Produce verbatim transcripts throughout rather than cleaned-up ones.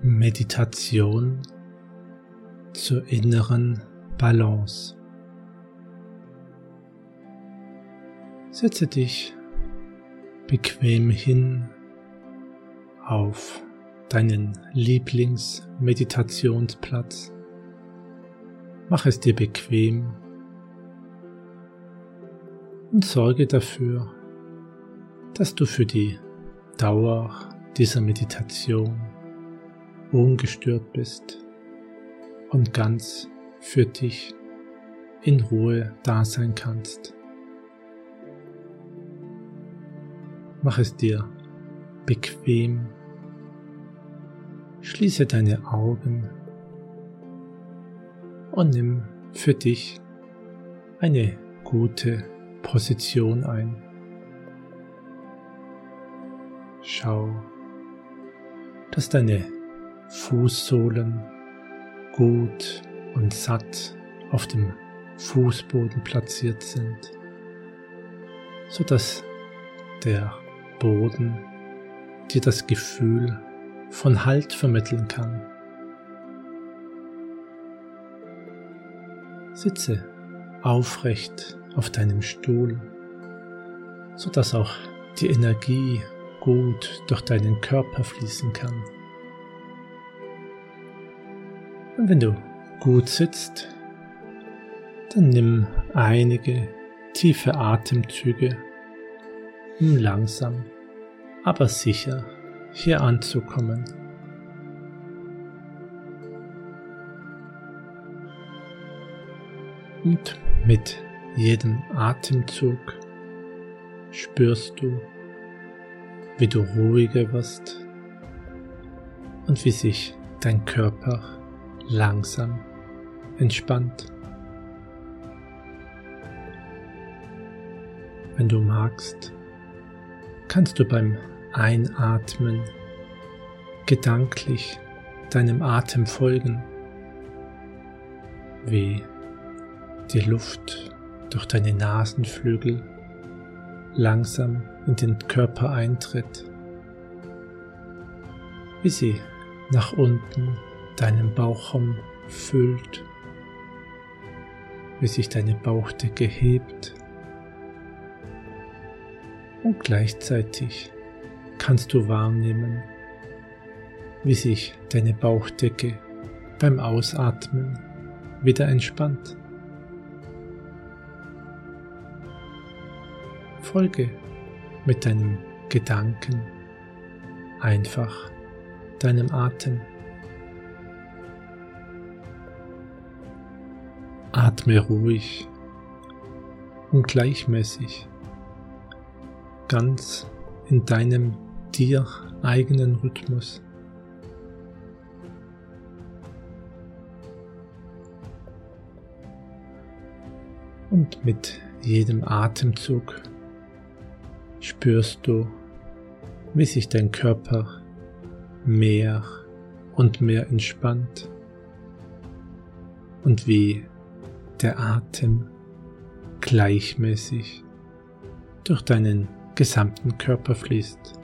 Meditation zur inneren Balance. Setze dich bequem hin auf deinen Lieblingsmeditationsplatz. Mach es dir bequem und sorge dafür, dass du für die Dauer dieser Meditation ungestört bist und ganz für dich in Ruhe da sein kannst. Mach es dir bequem, schließe deine Augen und nimm für dich eine gute Position ein. Schau, dass deine Fußsohlen gut und satt auf dem Fußboden platziert sind, sodass der Boden dir das Gefühl von Halt vermitteln kann. Sitze aufrecht auf deinem Stuhl, sodass auch die Energie gut durch deinen Körper fließen kann. Und wenn du gut sitzt, dann nimm einige tiefe Atemzüge, um langsam, aber sicher hier anzukommen. Und mit jedem Atemzug spürst du, wie du ruhiger wirst und wie sich dein Körper langsam entspannt. Wenn du magst, kannst du beim Einatmen gedanklich deinem Atem folgen, wie die Luft durch deine Nasenflügel langsam in den Körper eintritt, wie sie nach unten deinen Bauchraum füllt, wie sich deine Bauchdecke hebt, und gleichzeitig kannst du wahrnehmen, wie sich deine Bauchdecke beim Ausatmen wieder entspannt. Folge mit deinem Gedanken einfach deinem Atem. Atme ruhig und gleichmäßig, ganz in deinem dir eigenen Rhythmus. Und mit jedem Atemzug spürst du, wie sich dein Körper mehr und mehr entspannt und wie der Atem gleichmäßig durch deinen gesamten Körper fließt.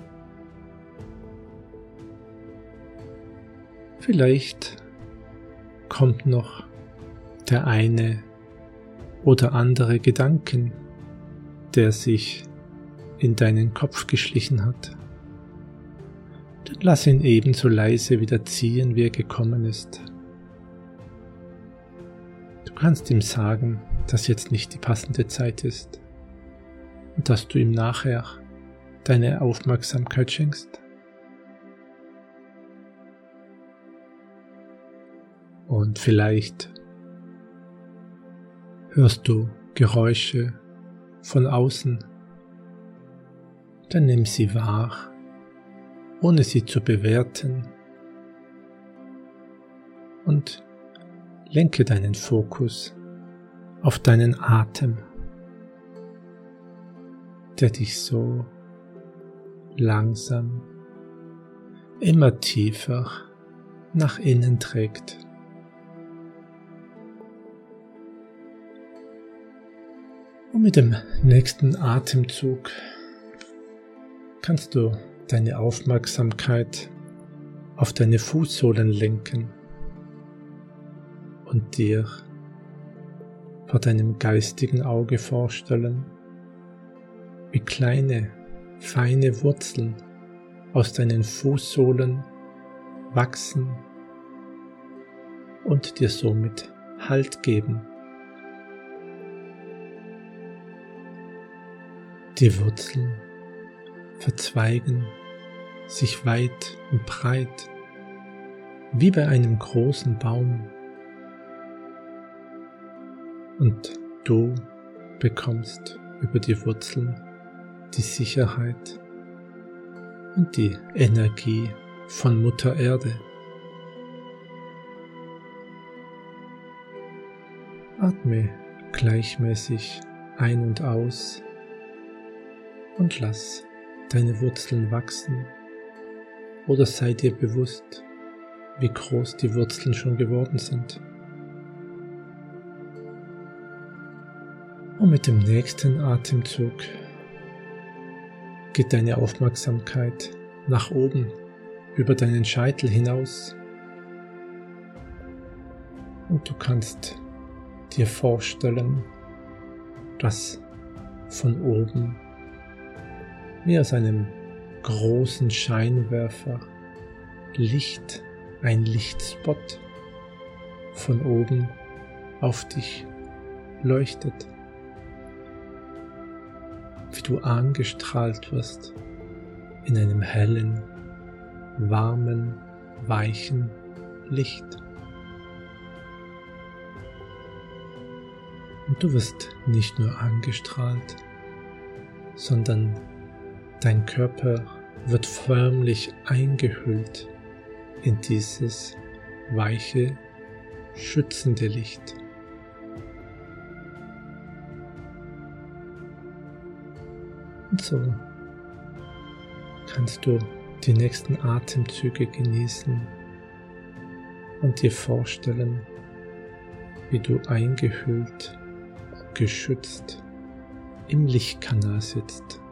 Vielleicht kommt noch der eine oder andere Gedanken, der sich in deinen Kopf geschlichen hat. Dann lass ihn ebenso leise wieder ziehen, wie er gekommen ist. Du kannst ihm sagen, dass jetzt nicht die passende Zeit ist und dass du ihm nachher deine Aufmerksamkeit schenkst. Und vielleicht hörst du Geräusche von außen. Dann nimm sie wahr, ohne sie zu bewerten, und lenke deinen Fokus auf deinen Atem, der dich so langsam immer tiefer nach innen trägt. Und mit dem nächsten Atemzug kannst du deine Aufmerksamkeit auf deine Fußsohlen lenken und dir vor deinem geistigen Auge vorstellen, wie kleine, feine Wurzeln aus deinen Fußsohlen wachsen und dir somit Halt geben. Die Wurzeln verzweigen sich weit und breit, wie bei einem großen Baum. Und du bekommst über die Wurzeln die Sicherheit und die Energie von Mutter Erde. Atme gleichmäßig ein und aus und lass deine Wurzeln wachsen oder sei dir bewusst, wie groß die Wurzeln schon geworden sind. Und mit dem nächsten Atemzug geht deine Aufmerksamkeit nach oben über deinen Scheitel hinaus und du kannst dir vorstellen, dass von oben wie aus einem großen Scheinwerfer Licht, ein Lichtspot von oben auf dich leuchtet, wie du angestrahlt wirst in einem hellen, warmen, weichen Licht. Und du wirst nicht nur angestrahlt, sondern dein Körper wird förmlich eingehüllt in dieses weiche, schützende Licht. Und so kannst du die nächsten Atemzüge genießen und dir vorstellen, wie du eingehüllt, geschützt im Lichtkanal sitzt.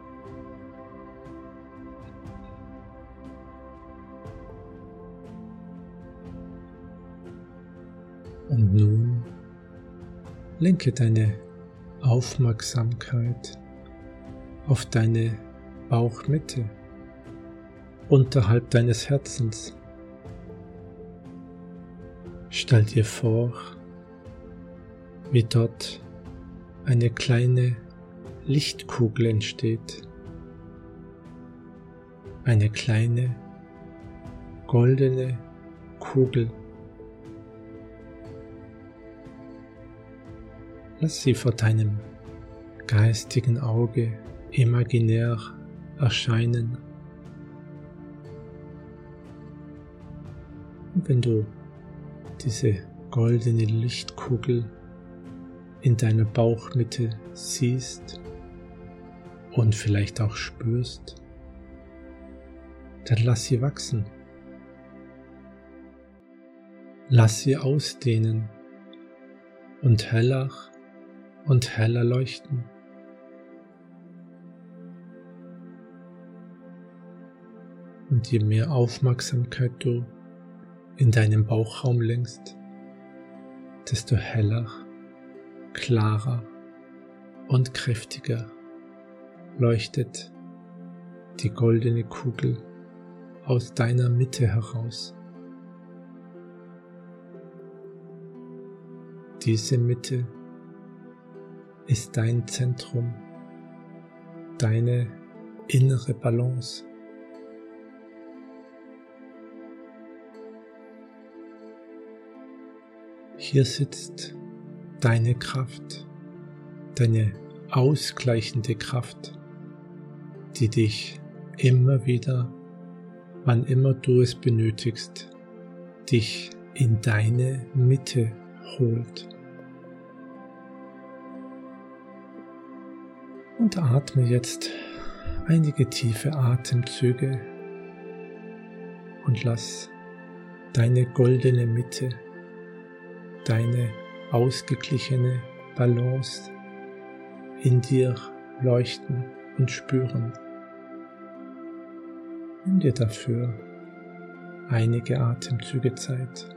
Und nun lenke deine Aufmerksamkeit auf deine Bauchmitte, unterhalb deines Herzens. Stell dir vor, wie dort eine kleine Lichtkugel entsteht, eine kleine goldene Kugel. Lass sie vor deinem geistigen Auge imaginär erscheinen. Und wenn du diese goldene Lichtkugel in deiner Bauchmitte siehst und vielleicht auch spürst, dann lass sie wachsen. Lass sie ausdehnen und heller und heller leuchten. Und je mehr Aufmerksamkeit du in deinem Bauchraum lenkst, desto heller, klarer und kräftiger leuchtet die goldene Kugel aus deiner Mitte heraus. Diese Mitte ist dein Zentrum, deine innere Balance. Hier sitzt deine Kraft, deine ausgleichende Kraft, die dich immer wieder, wann immer du es benötigst, dich in deine Mitte holt. Und atme jetzt einige tiefe Atemzüge und lass deine goldene Mitte, deine ausgeglichene Balance in dir leuchten und spüren. Nimm dir dafür einige Atemzüge Zeit.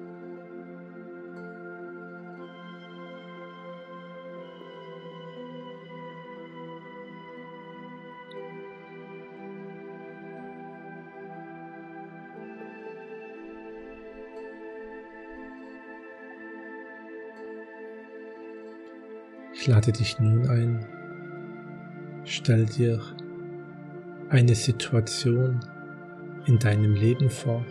Ich lade dich nun ein, stell dir eine Situation in deinem Leben vor,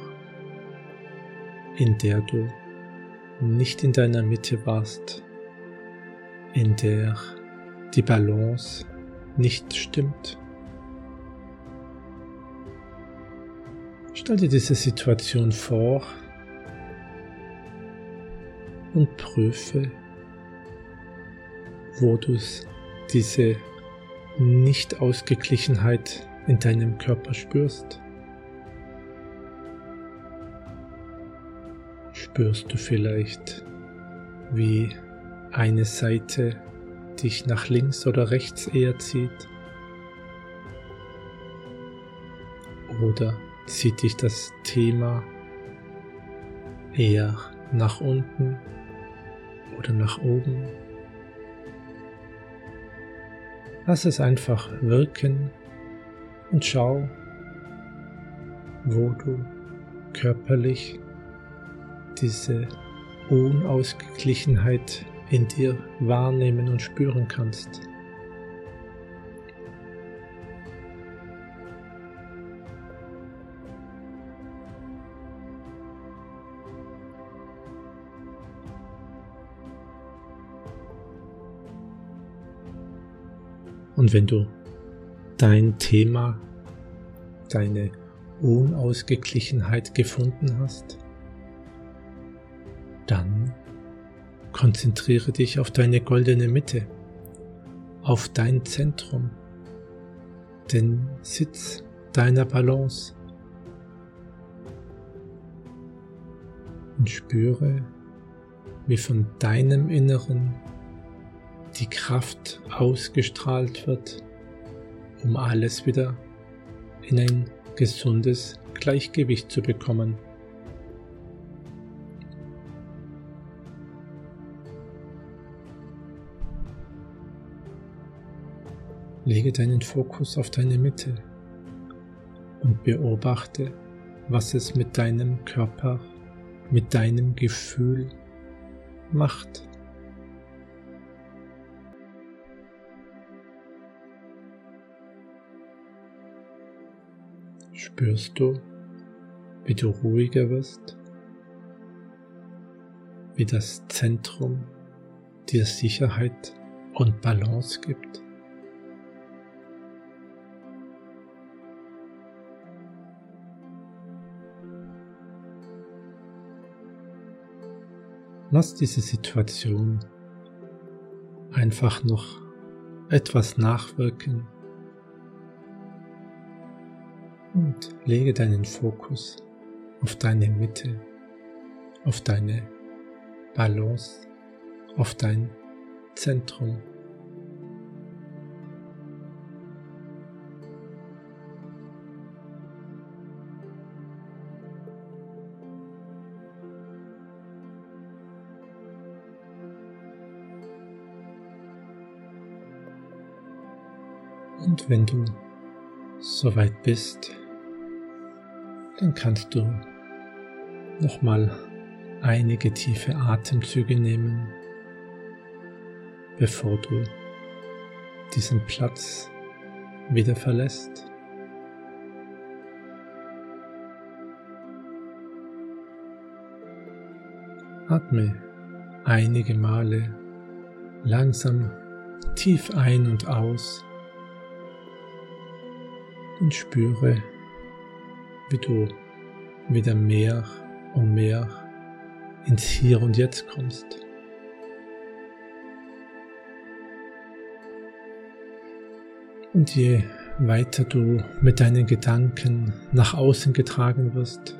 in der du nicht in deiner Mitte warst, in der die Balance nicht stimmt. Stell dir diese Situation vor und prüfe, wo du diese Nicht-Ausgeglichenheit in deinem Körper spürst. Spürst du vielleicht, wie eine Seite dich nach links oder rechts eher zieht? Oder zieht dich das Thema eher nach unten oder nach oben? Lass es einfach wirken und schau, wo du körperlich diese Unausgeglichenheit in dir wahrnehmen und spüren kannst. Und wenn du dein Thema, deine Unausgeglichenheit gefunden hast, dann konzentriere dich auf deine goldene Mitte, auf dein Zentrum, den Sitz deiner Balance, und spüre, wie von deinem Inneren die Kraft ausgestrahlt wird, um alles wieder in ein gesundes Gleichgewicht zu bekommen. Lege deinen Fokus auf deine Mitte und beobachte, was es mit deinem Körper, mit deinem Gefühl macht. Spürst du, wie du ruhiger wirst, wie das Zentrum dir Sicherheit und Balance gibt? Lass diese Situation einfach noch etwas nachwirken und lege deinen Fokus auf deine Mitte, auf deine Balance, auf dein Zentrum. Und wenn du soweit bist, dann kannst du nochmal einige tiefe Atemzüge nehmen, bevor du diesen Platz wieder verlässt. Atme einige Male langsam tief ein und aus und spüre, wie du wieder mehr und mehr ins Hier und Jetzt kommst. Und je weiter du mit deinen Gedanken nach außen getragen wirst,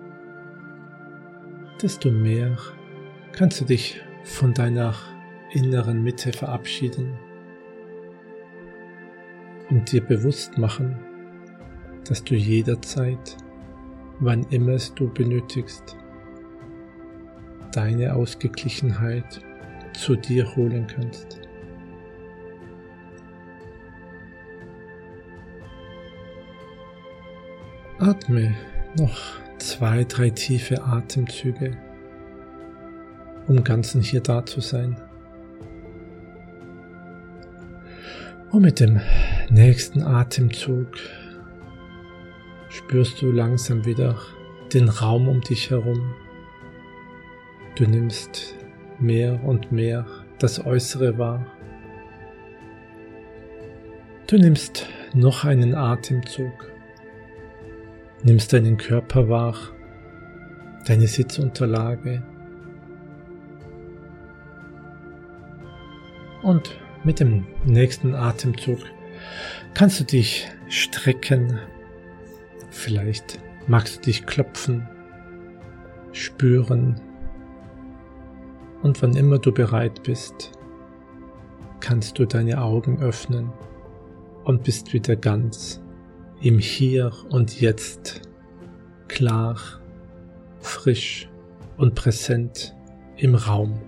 desto mehr kannst du dich von deiner inneren Mitte verabschieden und dir bewusst machen, dass du jederzeit wann immer es du benötigst, deine Ausgeglichenheit zu dir holen kannst. Atme noch zwei, drei tiefe Atemzüge, um ganz und hier da zu sein. Und mit dem nächsten Atemzug spürst du langsam wieder den Raum um dich herum. Du nimmst mehr und mehr das Äußere wahr. Du nimmst noch einen Atemzug, nimmst deinen Körper wahr, deine Sitzunterlage und mit dem nächsten Atemzug kannst du dich strecken, vielleicht magst du dich klopfen, spüren und wann immer du bereit bist, kannst du deine Augen öffnen und bist wieder ganz im Hier und Jetzt, klar, frisch und präsent im Raum.